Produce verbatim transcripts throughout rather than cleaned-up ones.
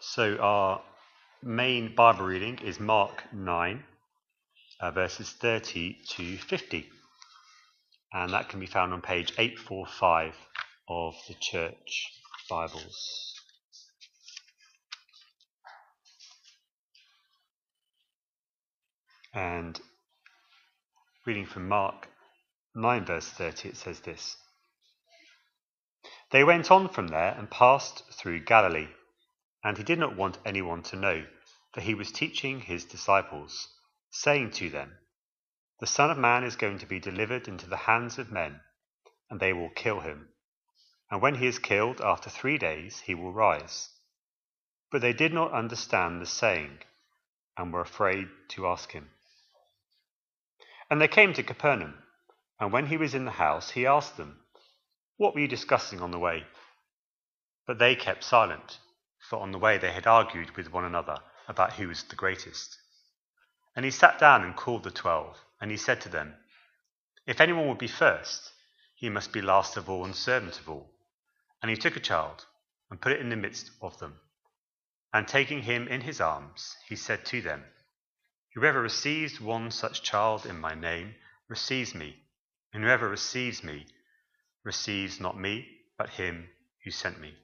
So our main Bible reading is Mark nine, uh, verses thirty to fifty. And that can be found on page eight forty-five of the Church Bibles. And reading from Mark nine, verse thirty, it says this. They went on from there and passed through Galilee, and he did not want anyone to know, for he was teaching his disciples, saying to them, The Son of Man is going to be delivered into the hands of men, and they will kill him. And when he is killed, after three days he will rise. But they did not understand the saying, and were afraid to ask him. And they came to Capernaum, and when he was in the house, he asked them, What were you discussing on the way? But they kept silent, for on the way they had argued with one another about who was the greatest. And he sat down and called the twelve, and he said to them, If anyone would be first, he must be last of all and servant of all. And he took a child, and put it in the midst of them. And taking him in his arms, he said to them, Whoever receives one such child in my name receives me, and whoever receives me receives not me, but him who sent me.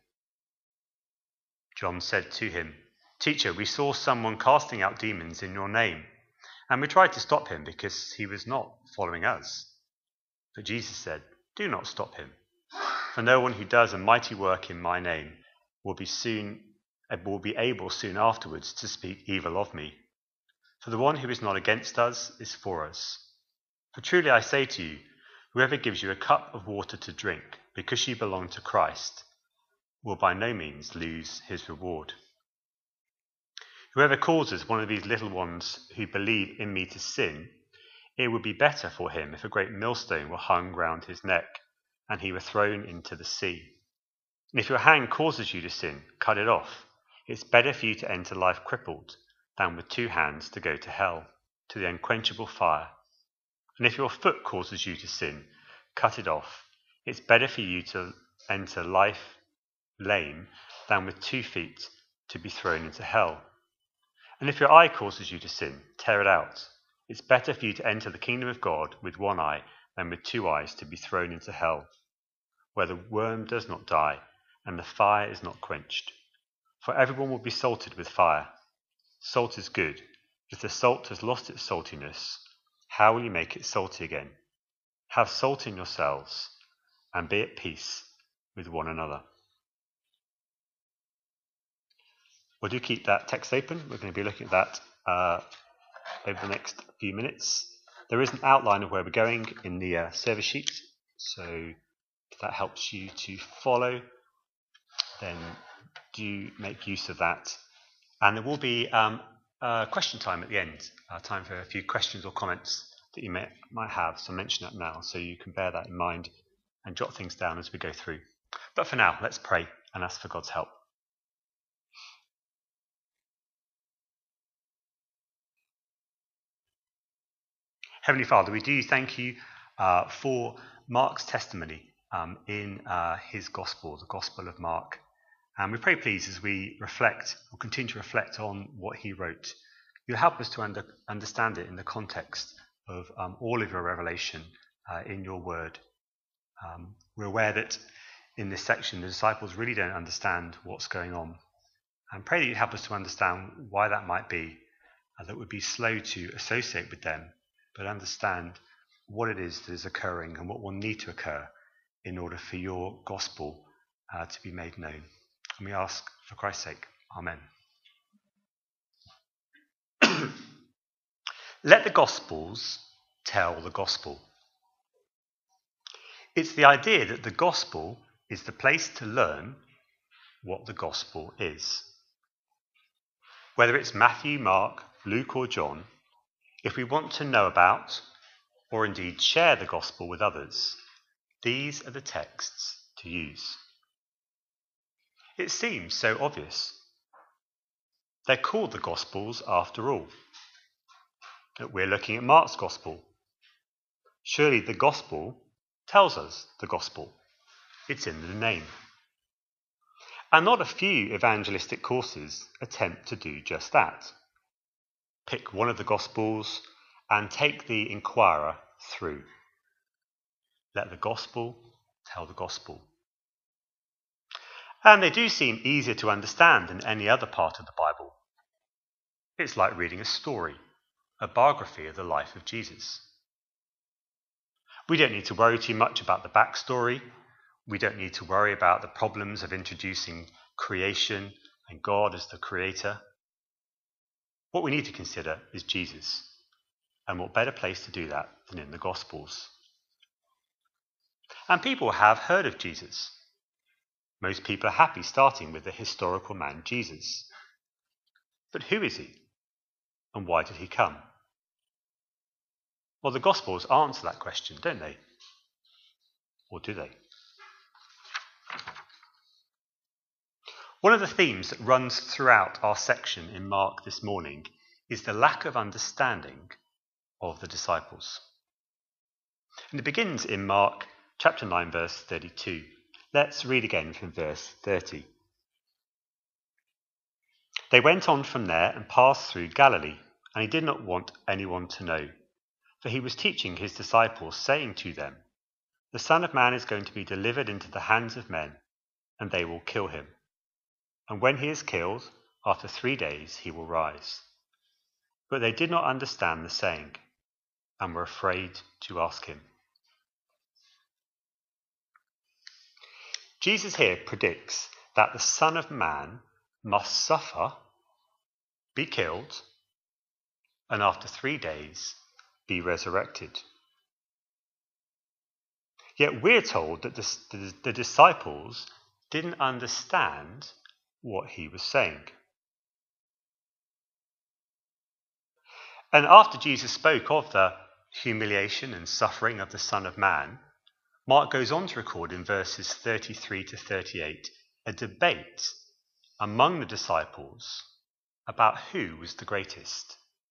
John said to him, Teacher, we saw someone casting out demons in your name, and we tried to stop him because he was not following us. But Jesus said, Do not stop him, for no one who does a mighty work in my name will be soon will be able soon afterwards to speak evil of me. For the one who is not against us is for us. For truly I say to you, whoever gives you a cup of water to drink, because you belong to Christ, will by no means lose his reward. Whoever causes one of these little ones who believe in me to sin, it would be better for him if a great millstone were hung round his neck, and he were thrown into the sea. And if your hand causes you to sin, cut it off. It's better for you to enter life crippled than with two hands to go to hell, to the unquenchable fire. And if your foot causes you to sin, cut it off. It's better for you to enter life lame than with two feet to be thrown into hell. And if your eye causes you to sin, tear it out. It's better for you to enter the kingdom of God with one eye than with two eyes to be thrown into hell, where the worm does not die and the fire is not quenched. For everyone will be salted with fire. Salt is good. If the salt has lost its saltiness, how will you make it salty again? Have salt in yourselves, and be at peace with one another. Well, do keep that text open. We're going to be looking at that uh, over the next few minutes. There is an outline of where we're going in the uh, service sheet, so if that helps you to follow, then do make use of that. And there will be um, uh, question time at the end, uh, time for a few questions or comments that you may, might have, so mention that now so you can bear that in mind and jot things down as we go through. But for now, let's pray and ask for God's help. Heavenly Father, we do thank you uh, for Mark's testimony um, in uh, his Gospel, the Gospel of Mark. And we pray, please, as we reflect, or continue to reflect on what he wrote, you'll help us to under, understand it in the context of um, all of your revelation uh, in your word. Um, we're aware that in this section, the disciples really don't understand what's going on. And pray that you help us to understand why that might be, uh, that would be slow to associate with them, but understand what it is that is occurring and what will need to occur in order for your gospel uh, to be made known. And we ask for Christ's sake. Amen. Let the Gospels tell the gospel. It's the idea that the gospel is the place to learn what the gospel is. Whether it's Matthew, Mark, Luke or John, if we want to know about, or indeed share the gospel with others, these are the texts to use. It seems so obvious. They're called the Gospels after all. We're looking at Mark's Gospel. Surely the Gospel tells us the Gospel. It's in the name. And not a few evangelistic courses attempt to do just that. Pick one of the Gospels and take the inquirer through. Let the Gospel tell the Gospel. And they do seem easier to understand than any other part of the Bible. It's like reading a story, a biography of the life of Jesus. We don't need to worry too much about the backstory. We don't need to worry about the problems of introducing creation and God as the creator. What we need to consider is Jesus. And what better place to do that than in the Gospels? And people have heard of Jesus. Most people are happy starting with the historical man Jesus. But who is he? And why did he come? Well, the Gospels answer that question, don't they? Or do they? One of the themes that runs throughout our section in Mark this morning is the lack of understanding of the disciples. And it begins in Mark chapter nine, verse thirty-two. Let's read again from verse thirty. They went on from there and passed through Galilee, and he did not want anyone to know, for he was teaching his disciples, saying to them, "The Son of Man is going to be delivered into the hands of men, and they will kill him. And when he is killed, after three days he will rise." But they did not understand the saying, and were afraid to ask him. Jesus here predicts that the Son of Man must suffer, be killed, and after three days be resurrected. Yet we're told that the, the, the disciples didn't understand what he was saying. And after Jesus spoke of the humiliation and suffering of the Son of Man, Mark goes on to record in verses thirty-three to thirty-eight a debate among the disciples about who was the greatest.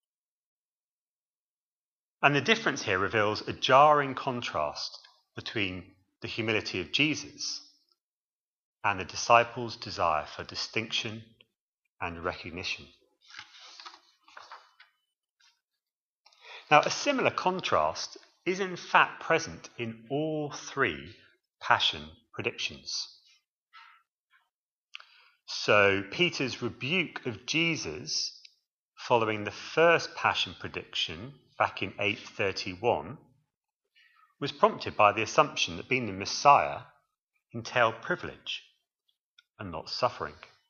And the difference here reveals a jarring contrast between the humility of Jesus and the disciples' desire for distinction and recognition. Now, a similar contrast is in fact present in all three passion predictions. So, Peter's rebuke of Jesus following the first passion prediction back in eight thirty-one was prompted by the assumption that being the Messiah entailed privilege and not suffering.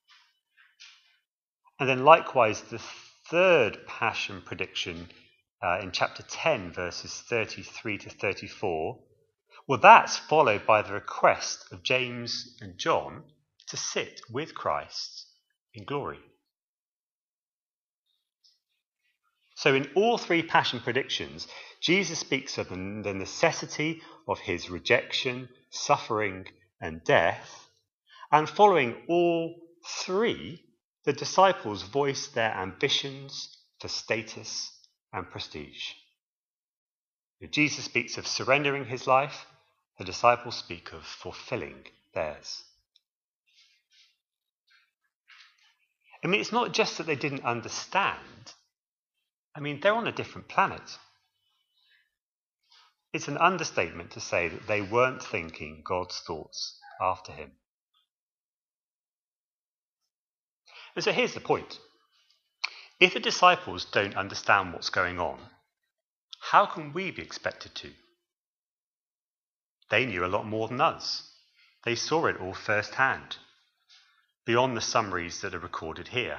And then likewise, the third passion prediction uh, in chapter ten, verses thirty-three to thirty-four, well, that's followed by the request of James and John to sit with Christ in glory. So in all three passion predictions, Jesus speaks of the necessity of his rejection, suffering, and death. And following all three, the disciples voice their ambitions for status and prestige. If Jesus speaks of surrendering his life, the disciples speak of fulfilling theirs. I mean, it's not just that they didn't understand. I mean, they're on a different planet. It's an understatement to say that they weren't thinking God's thoughts after him. And so here's the point. If the disciples don't understand what's going on, how can we be expected to? They knew a lot more than us. They saw it all firsthand, beyond the summaries that are recorded here.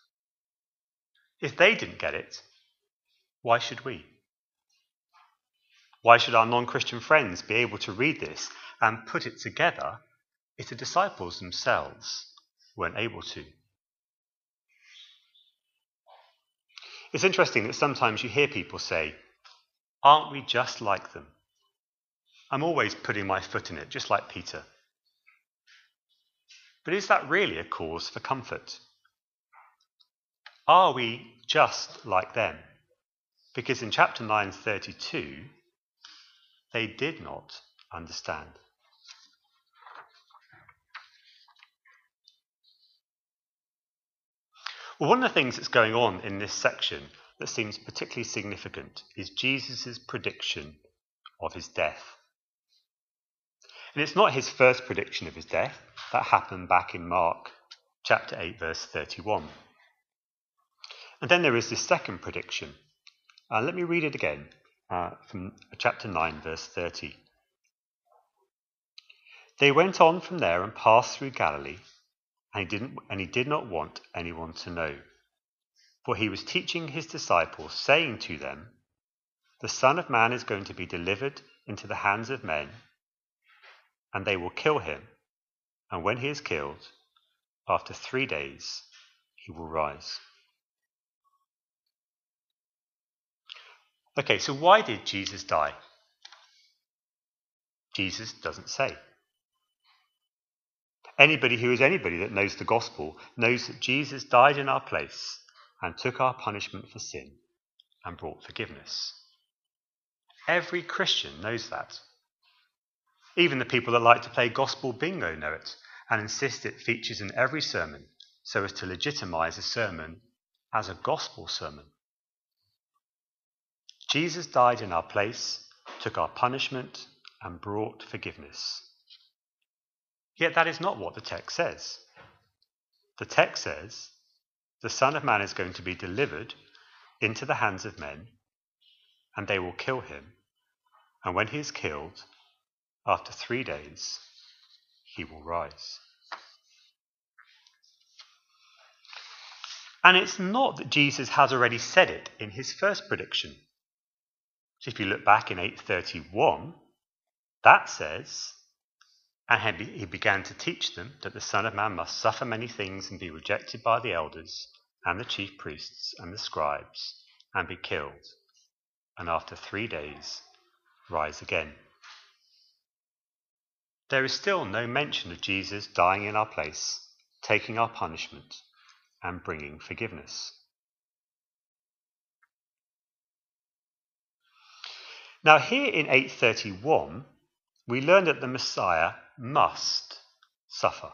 If they didn't get it, why should we? Why should our non-Christian friends be able to read this and put it together if the disciples themselves weren't able to? It's interesting that sometimes you hear people say, "Aren't we just like them?" I'm always putting my foot in it, just like Peter. But is that really a cause for comfort? Are we just like them? Because in chapter nine thirty-two, they did not understand. Well, one of the things that's going on in this section that seems particularly significant is Jesus' prediction of his death. And it's not his first prediction of his death. That happened back in Mark chapter eight, verse thirty-one. And then there is this second prediction. Uh, let me read it again uh, from chapter nine, verse thirty. They went on from there and passed through Galilee, and he didn't, and he did not want anyone to know. For he was teaching his disciples, saying to them, "The Son of Man is going to be delivered into the hands of men, and they will kill him, and when he is killed, after three days he will rise." Okay, so why did Jesus die? Jesus doesn't say. Anybody who is anybody that knows the gospel knows that Jesus died in our place and took our punishment for sin and brought forgiveness. Every Christian knows that. Even the people that like to play gospel bingo know it and insist it features in every sermon so as to legitimize a sermon as a gospel sermon. Jesus died in our place, took our punishment, and brought forgiveness. Yet that is not what the text says. The text says, the Son of Man is going to be delivered into the hands of men, and they will kill him, and when he is killed, after three days, he will rise. And it's not that Jesus has already said it in his first prediction. So if you look back in eight thirty-one, that says, "And he began to teach them that the Son of Man must suffer many things and be rejected by the elders and the chief priests and the scribes and be killed, and after three days rise again." There is still no mention of Jesus dying in our place, taking our punishment, and bringing forgiveness. Now here in eight thirty-one, we learn that the Messiah must suffer.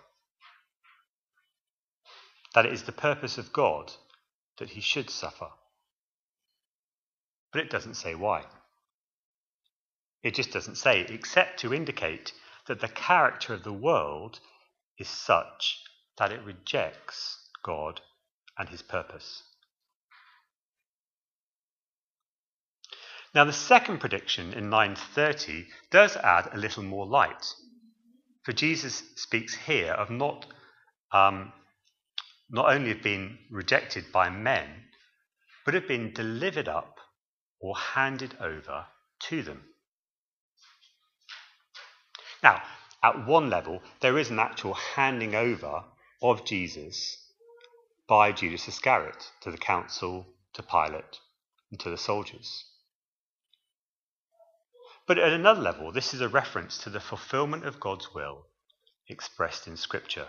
That it is the purpose of God that he should suffer. But it doesn't say why. It just doesn't say, except to indicate that the character of the world is such that it rejects God and his purpose. Now the second prediction in nine thirty does add a little more light. For Jesus speaks here of not, um, not only of being rejected by men, but of being delivered up or handed over to them. Now, at one level, there is an actual handing over of Jesus by Judas Iscariot to the council, to Pilate, and to the soldiers. But at another level, this is a reference to the fulfillment of God's will expressed in Scripture.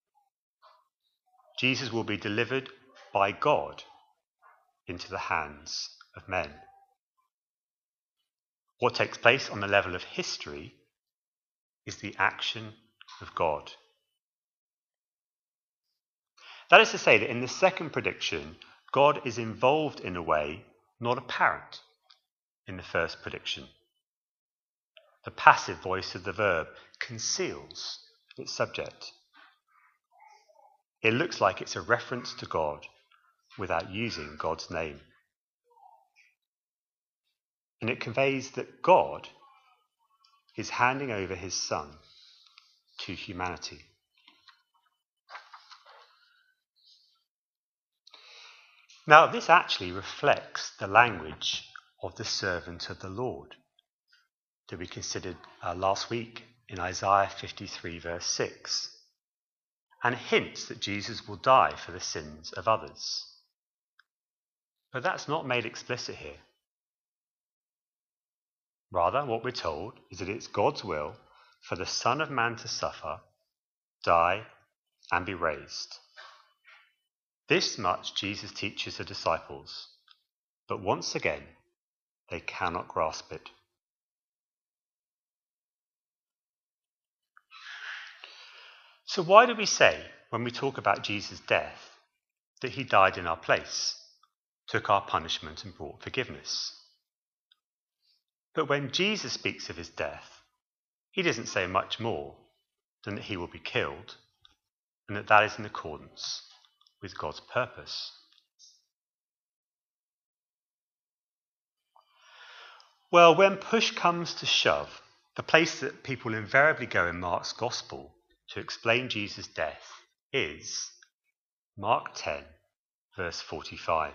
Jesus will be delivered by God into the hands of men. What takes place on the level of history is the action of God. That is to say that in the second prediction, God is involved in a way not apparent in the first prediction. The passive voice of the verb conceals its subject. It looks like it's a reference to God without using God's name. And it conveys that God is handing over his Son to humanity. Now, this actually reflects the language of the servant of the Lord that we considered uh, last week in Isaiah fifty-three, verse six, and hints that Jesus will die for the sins of others. But that's not made explicit here. Rather, what we're told is that it's God's will for the Son of Man to suffer, die, and be raised. This much Jesus teaches the disciples, but once again, they cannot grasp it. So why do we say, when we talk about Jesus' death, that he died in our place, took our punishment and brought forgiveness. But when Jesus speaks of his death, he doesn't say much more than that he will be killed and that that is in accordance with God's purpose. Well, when push comes to shove, the place that people invariably go in Mark's Gospel to explain Jesus' death is Mark ten, verse forty-five.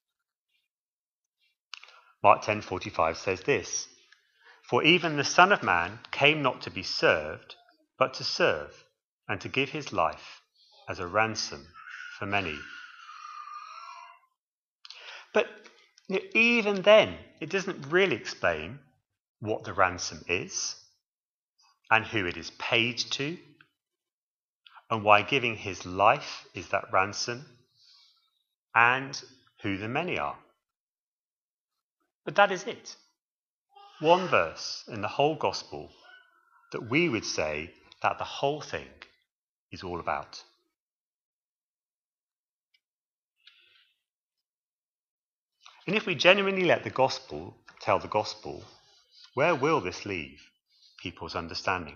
Mark ten forty-five says this, "For even the Son of Man came not to be served, but to serve, and to give his life as a ransom for many." But you know, even then, it doesn't really explain what the ransom is, and who it is paid to, and why giving his life is that ransom, and who the many are. But that is it. One verse in the whole Gospel that we would say that the whole thing is all about. And if we genuinely let the Gospel tell the Gospel, where will this leave people's understanding?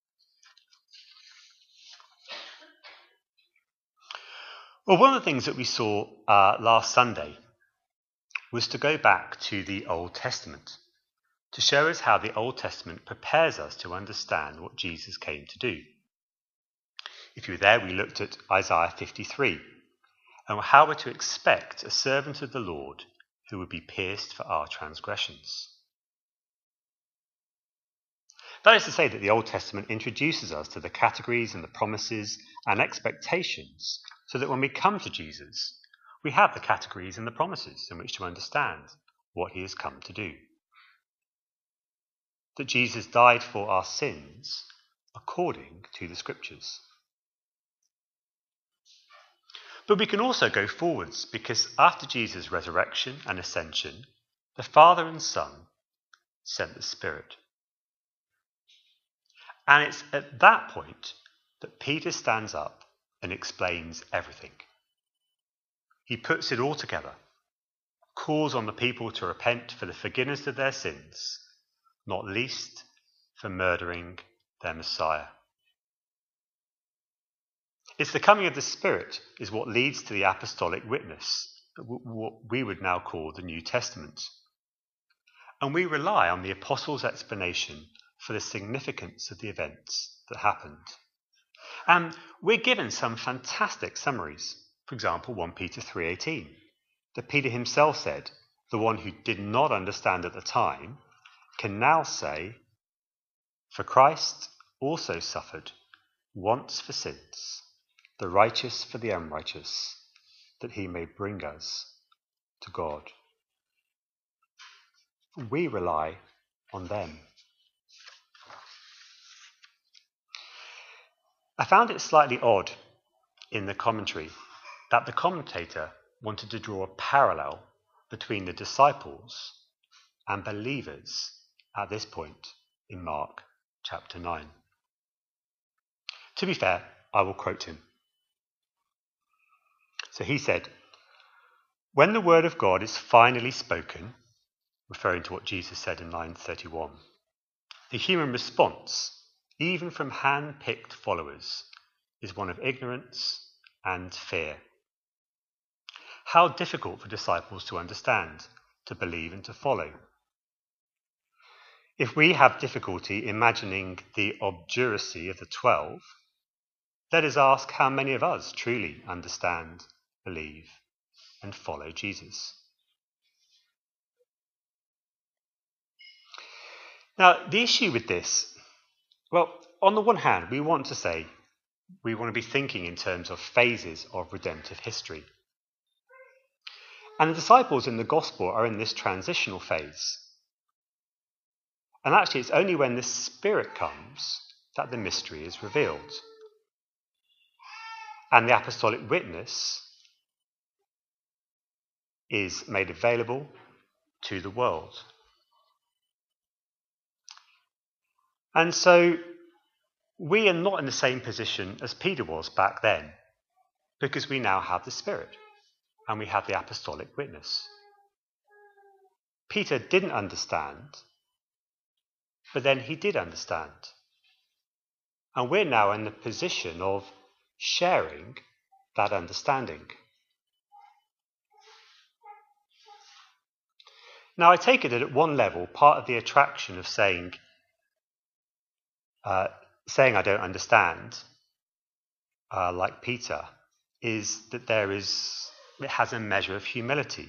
Well, one of the things that we saw uh, last Sunday was to go back to the Old Testament, to show us how the Old Testament prepares us to understand what Jesus came to do. If you were there, we looked at Isaiah fifty-three, and how we're to expect a servant of the Lord who would be pierced for our transgressions. That is to say that the Old Testament introduces us to the categories and the promises and expectations, so that when we come to Jesus, we have the categories and the promises in which to understand what he has come to do. That Jesus died for our sins according to the Scriptures. But we can also go forwards, because after Jesus' resurrection and ascension, the Father and Son sent the Spirit. And it's at that point that Peter stands up and explains everything. He puts it all together, calls on the people to repent for the forgiveness of their sins, not least for murdering their Messiah. It's the coming of the Spirit is what leads to the apostolic witness, what we would now call the New Testament. And we rely on the apostles' explanation for the significance of the events that happened. And we're given some fantastic summaries. For example, First Peter three eighteen, that Peter himself said, the one who did not understand at the time can now say, "For Christ also suffered once for sins, the righteous for the unrighteous, that he may bring us to God." We rely on them. I found it slightly odd in the commentary that the commentator wanted to draw a parallel between the disciples and believers at this point in Mark chapter nine. To be fair, I will quote him. So he said, "When the word of God is finally spoken," referring to what Jesus said in line thirty-one, "the human response, even from hand-picked followers, is one of ignorance and fear. How difficult for disciples to understand, to believe and to follow. If we have difficulty imagining the obduracy of the twelve, let us ask how many of us truly understand, believe and follow Jesus." Now, the issue with this, well, on the one hand, we want to say, we want to be thinking in terms of phases of redemptive history. And the disciples in the gospel are in this transitional phase. And actually, it's only when the Spirit comes that the mystery is revealed. And the apostolic witness is made available to the world. And so we are not in the same position as Peter was back then, because we now have the Spirit. and we have the apostolic witness. Peter didn't understand, but then he did understand. And we're now in the position of sharing that understanding. Now, I take it that at one level, part of the attraction of saying, uh, saying I don't understand, uh, like Peter, is that there is, it has a measure of humility.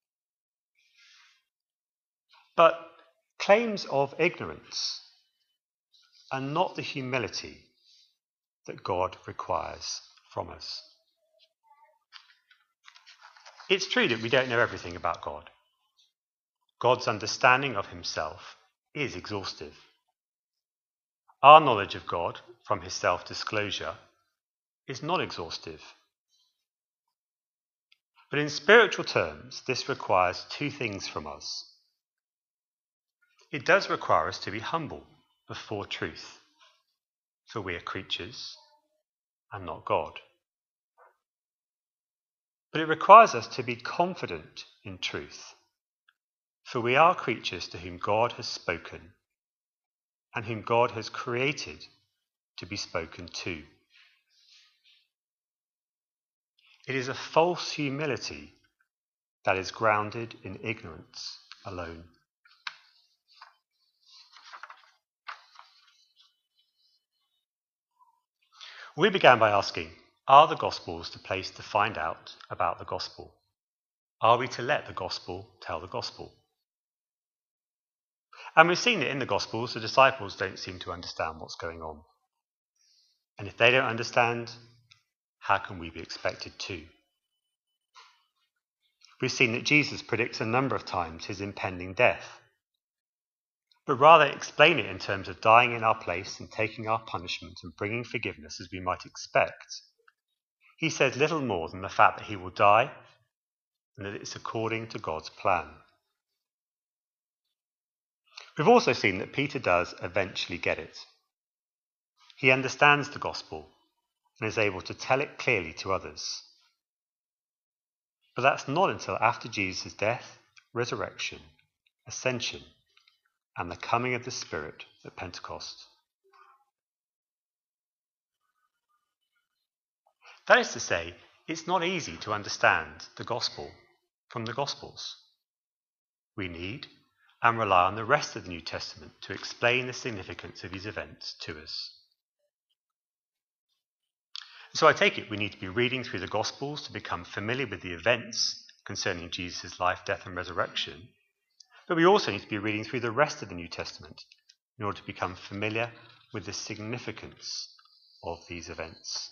But claims of ignorance are not the humility that God requires from us. It's true that we don't know everything about God. God's understanding of himself is exhaustive. Our knowledge of God from his self-disclosure is not exhaustive. But in spiritual terms, this requires two things from us. It does require us to be humble before truth, for we are creatures and not God. But it requires us to be confident in truth, for we are creatures to whom God has spoken and whom God has created to be spoken to. It is a false humility that is grounded in ignorance alone. We began by asking, are the Gospels the place to find out about the Gospel? Are we to let the Gospel tell the Gospel? And we've seen that in the Gospels, the disciples don't seem to understand what's going on. And if they don't understand, how can we be expected to? We've seen that Jesus predicts a number of times his impending death, but rather explain it in terms of dying in our place and taking our punishment and bringing forgiveness as we might expect. He says little more than the fact that he will die and that it's according to God's plan. We've also seen that Peter does eventually get it. He understands the gospel and is able to tell it clearly to others. But that's not until after Jesus' death, resurrection, ascension, and the coming of the Spirit at Pentecost. That is to say, it's not easy to understand the gospel from the Gospels. We need and rely on the rest of the New Testament to explain the significance of these events to us. So I take it we need to be reading through the Gospels to become familiar with the events concerning Jesus' life, death and resurrection, but we also need to be reading through the rest of the New Testament in order to become familiar with the significance of these events.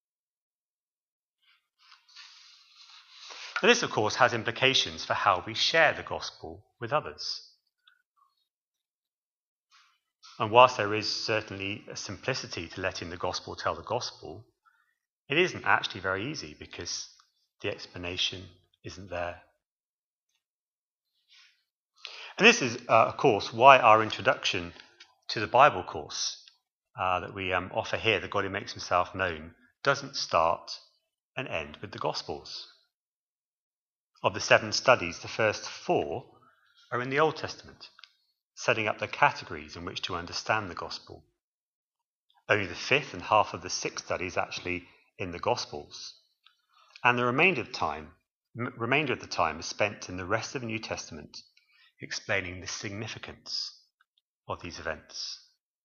Now, this, of course, has implications for how we share the gospel with others. And whilst there is certainly a simplicity to letting the gospel tell the gospel, it isn't actually very easy because the explanation isn't there. And this is, uh, of course, why our introduction to the Bible course uh, that we um, offer here, that God Who Makes Himself Known, doesn't start and end with the Gospels. Of the seven studies, the first four are in the Old Testament, setting up the categories in which to understand the Gospel. Only the fifth and half of the sixth studies actually in the Gospels, and the remainder of time, m- remainder of the time is spent in the rest of the New Testament, explaining the significance of these events.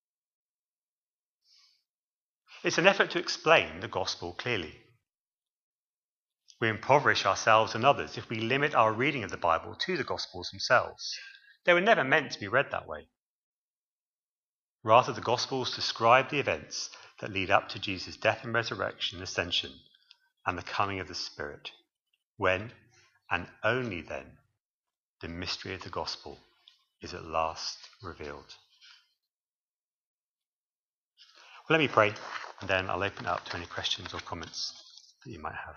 It's an effort to explain the gospel clearly. We impoverish ourselves and others if we limit our reading of the Bible to the Gospels themselves. They were never meant to be read that way. Rather, the Gospels describe the events that lead up to Jesus' death and resurrection and ascension and the coming of the Spirit, when, and only then, the mystery of the Gospel is at last revealed. Well, let me pray, and then I'll open it up to any questions or comments that you might have.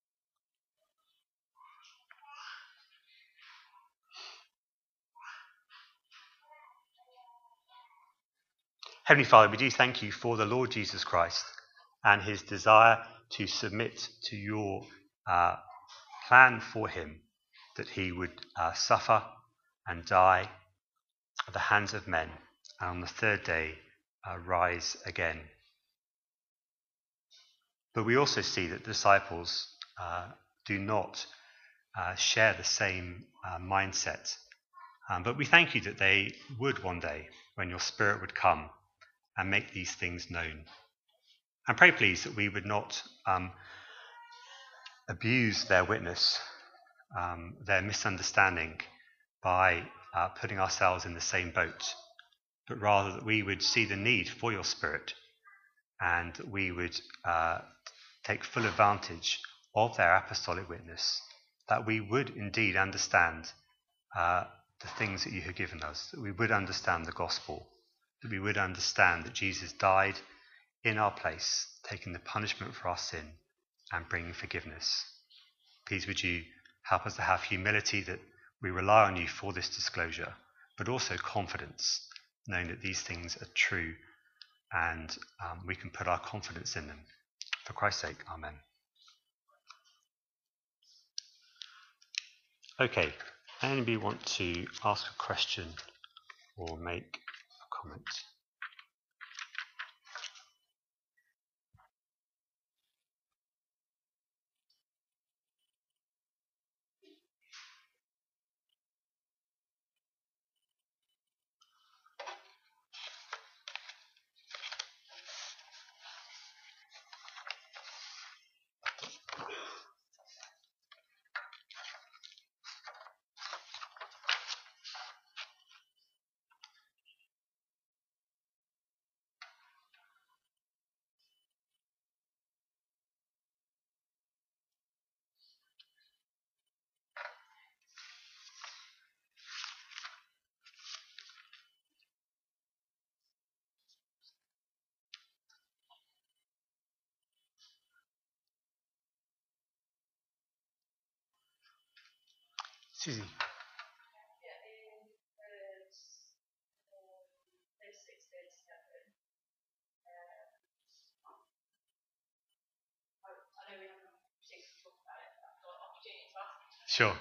Heavenly Father, we do thank you for the Lord Jesus Christ and his desire to submit to your uh, plan for him that he would uh, suffer and die at the hands of men, and on the third day uh, rise again. But we also see that the disciples uh, do not uh, share the same uh, mindset. Um, but we thank you that they would one day, when your Spirit would come and make these things known. And pray, please, that we would not um, abuse their witness, um, their misunderstanding, by uh, putting ourselves in the same boat, but rather that we would see the need for your Spirit, and we would uh, take full advantage of their apostolic witness, that we would indeed understand uh, the things that you have given us, that we would understand the gospel, that we would understand that Jesus died in our place, taking the punishment for our sin and bringing forgiveness. Please would you help us to have humility, that we rely on you for this disclosure, but also confidence, knowing that these things are true and um, we can put our confidence in them. For Christ's sake, amen. Okay, anybody want to ask a question or make a comment? Susie. Sure.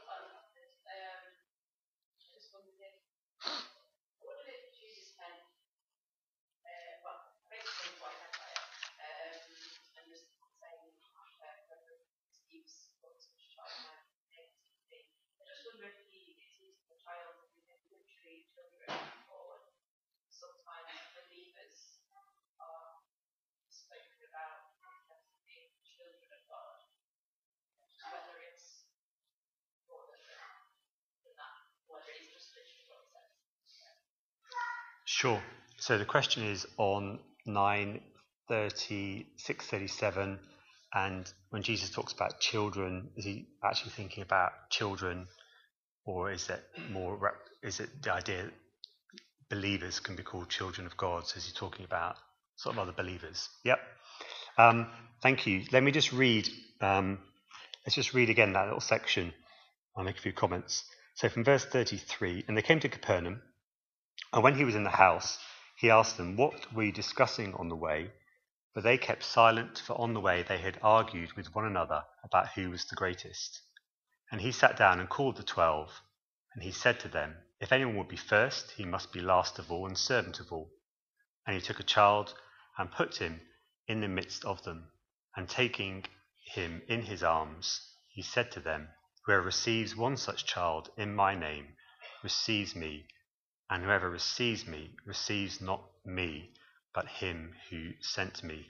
Sure. So the question is on nine thirty, six thirty-seven, and when Jesus talks about children, is he actually thinking about children, or is it more? Is it the idea that believers can be called children of God? So is he talking about sort of other believers? Yep. Um, thank you. Let me just read. Um, let's just read again that little section. I'll make a few comments. So from verse thirty-three, and they came to Capernaum. And when he was in the house, he asked them, "What were you discussing on the way?" But they kept silent, for on the way they had argued with one another about who was the greatest. And he sat down and called the twelve, and he said to them, "If anyone would be first, he must be last of all and servant of all." And he took a child and put him in the midst of them, and taking him in his arms, he said to them, "Whoever receives one such child in my name receives me, and whoever receives me receives not me, but him who sent me."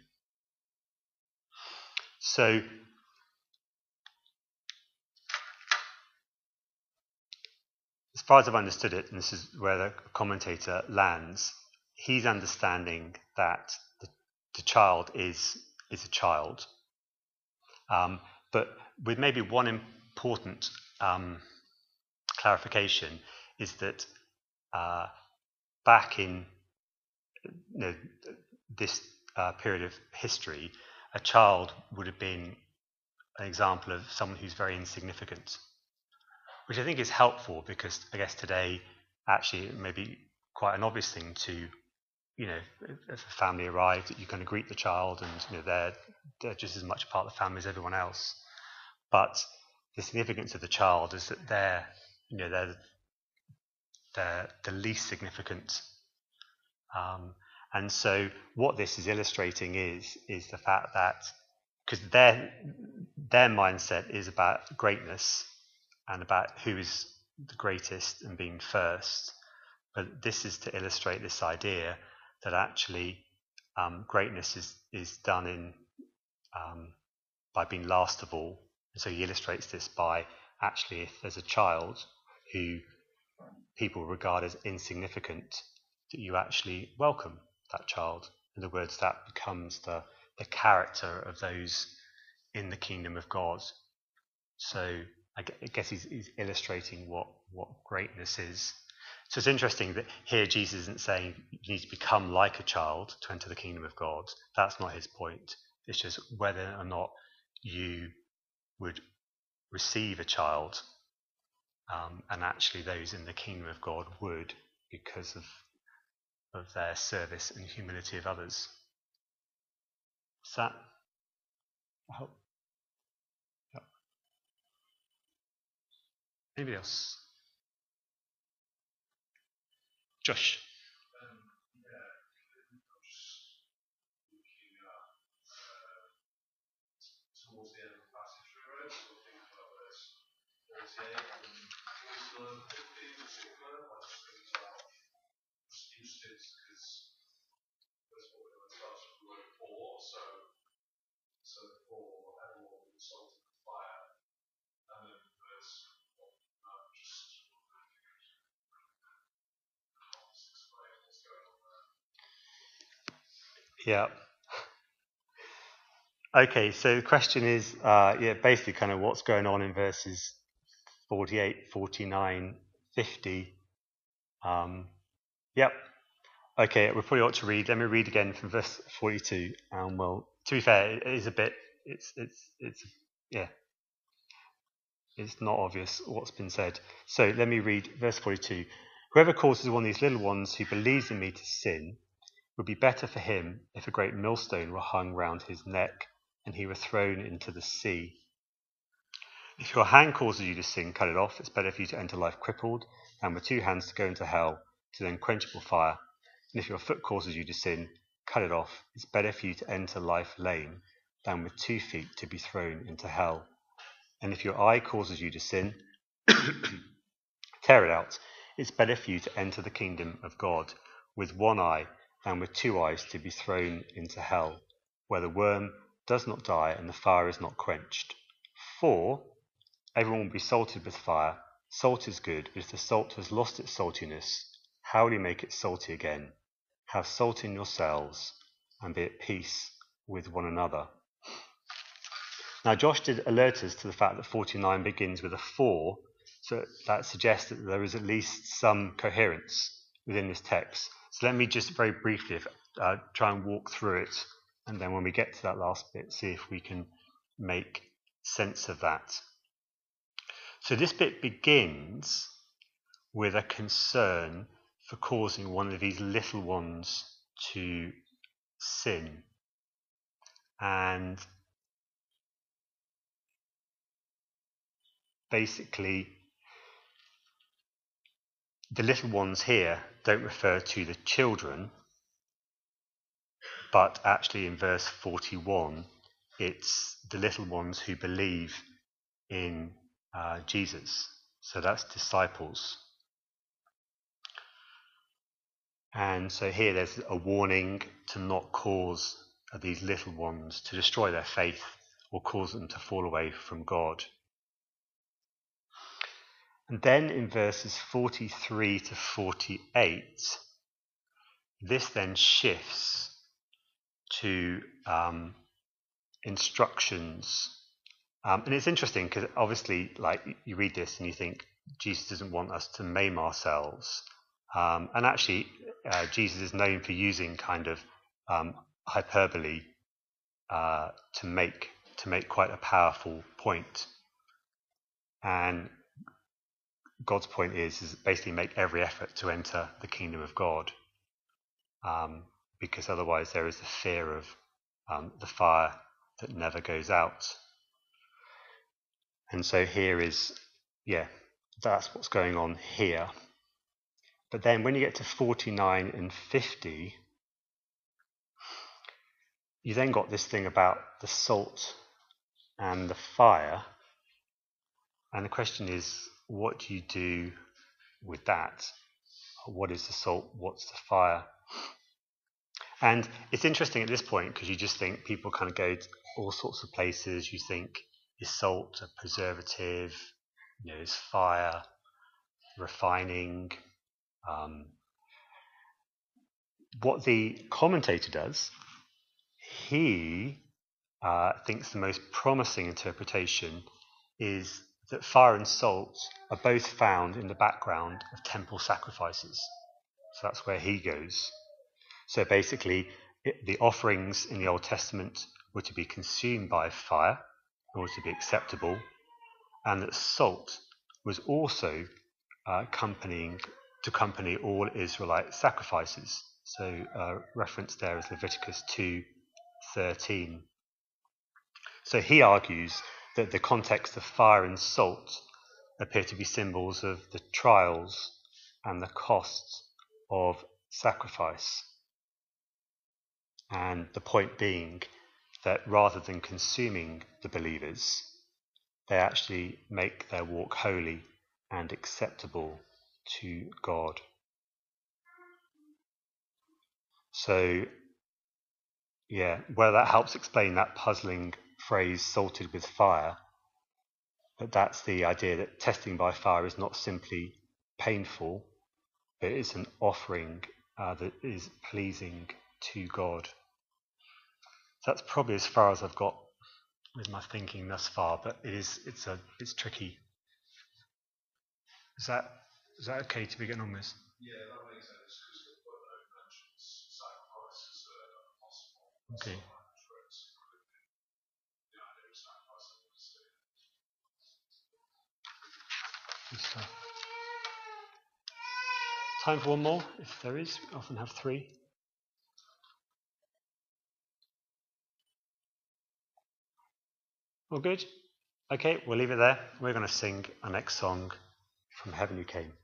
So, as far as I've understood it, and this is where the commentator lands, he's understanding that the, the child is is a child, um, but with maybe one important um, clarification is that uh, back in you know, this uh, period of history, a child would have been an example of someone who's very insignificant, which I think is helpful because I guess today actually it may be quite an obvious thing to, you know, if a family arrived, that you're going to greet the child and you know they're, they're just as much part of the family as everyone else. But the significance of the child is that they're, you know, they're they're the least significant. Um, and so what this is illustrating is is the fact that because their their mindset is about greatness and about who is the greatest and being first, but this is to illustrate this idea that actually um, greatness is is done in um, by being last of all. And so he illustrates this by actually if there's a child who people regard as insignificant, that you actually welcome that child. In other words, that becomes the, the character of those in the kingdom of God. So I guess he's, he's illustrating what, what greatness is. So it's interesting that here Jesus isn't saying you need to become like a child to enter the kingdom of God. That's not his point. It's just whether or not you would receive a child, um, and actually those in the kingdom of God would, because of of their service and humility of others. Is that help? Yep. Anybody else? Josh. Yeah. Okay, so the question is, uh, yeah, basically kind of what's going on in verses forty-eight, forty-nine, fifty. Um, yep. Okay, we probably ought to read. Let me read again from verse forty-two. And well, to be fair, it is a bit. It's it's it's yeah. It's not obvious what's been said. So let me read verse forty-two. Whoever causes one of these little ones who believes in me to sin, would be better for him if a great millstone were hung round his neck and he were thrown into the sea. If your hand causes you to sin, cut it off. It's better for you to enter life crippled than with two hands to go into hell, to the unquenchable fire. And if your foot causes you to sin, cut it off. It's better for you to enter life lame than with two feet to be thrown into hell. And if your eye causes you to sin, tear it out. It's better for you to enter the kingdom of God with one eye than with two eyes to be thrown into hell, where the worm does not die and the fire is not quenched. For everyone will be salted with fire. Salt is good, but if the salt has lost its saltiness, how will you make it salty again? Have salt in yourselves and be at peace with one another. Now Josh did alert us to the fact that forty-nine begins with a four, so that suggests that there is at least some coherence within this text. So let me just very briefly uh, try and walk through it, and then when we get to that last bit, see if we can make sense of that. So this bit begins with a concern for causing one of these little ones to sin. And basically, the little ones here don't refer to the children, but actually in verse forty-one, it's the little ones who believe in uh, Jesus. So that's disciples. And so here there's a warning to not cause these little ones to destroy their faith or cause them to fall away from God. And then in verses forty-three to forty-eight, this then shifts to um, instructions. Um, and it's interesting because obviously, like, you read this and you think Jesus doesn't want us to maim ourselves. Um, and actually, uh, Jesus is known for using kind of um, hyperbole uh, to make to make quite a powerful point. And God's point is, is basically make every effort to enter the kingdom of God, um, because otherwise there is the fear of um, the fire that never goes out. And so here is, yeah, that's what's going on here. But then when you get to forty-nine and fifty, you then got this thing about the salt and the fire. And the question is, what do you do with that? What is the salt? What's the fire? And it's interesting at this point because you just think people kind of go to all sorts of places. You think, is salt a preservative? You know, is fire refining? Um, what the commentator does, he uh, thinks the most promising interpretation is that fire and salt are both found in the background of temple sacrifices. So that's where he goes. So basically, it, the offerings in the Old Testament were to be consumed by fire in order to be acceptable, and that salt was also uh, accompanying to accompany all Israelite sacrifices. So uh, reference there is Leviticus two thirteen. So he argues that the context of fire and salt appear to be symbols of the trials and the costs of sacrifice. And the point being that rather than consuming the believers, they actually make their walk holy and acceptable to God. So, yeah, well, that helps explain that puzzling phrase, salted with fire. But that's the idea that testing by fire is not simply painful, but it's an offering uh, that is pleasing to God. So that's probably as far as I've got with my thinking thus far, but it is it's a it's tricky. Is that is that okay to be getting on with? Yeah, that makes sense because the footnote mentions sacrifices that are possible. Okay. Good stuff. Time for one more, if there is. We often have three. All good? Okay, we'll leave it there. We're going to sing our next song, From Heaven You Came.